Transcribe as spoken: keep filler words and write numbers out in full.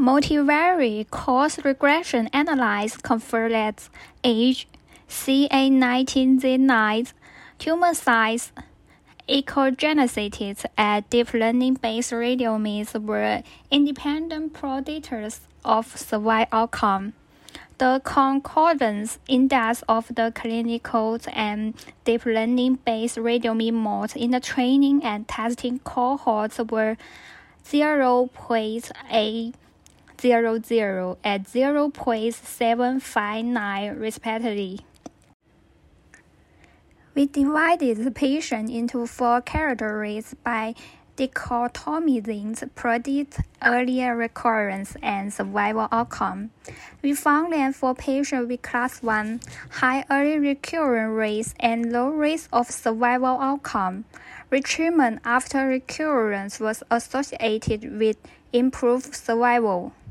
Multivariate course regression analysis confirmed that age, C A nineteen Z nine, tumor size, echogenicity, and deep learning-based radiomimes were independent predictors of survival outcome. The concordance index of the clinical and deep learning-based radiomime modes in the training and testing cohorts were zero point eight zero zero and zero point seven five nine respectively. We divided the patient into four categories by dichotomizing predict earlier recurrence and survival outcome. We found that for patients with class one, high early recurrence rates and low rates of survival outcome, retreatment after recurrence was associated with improved survival.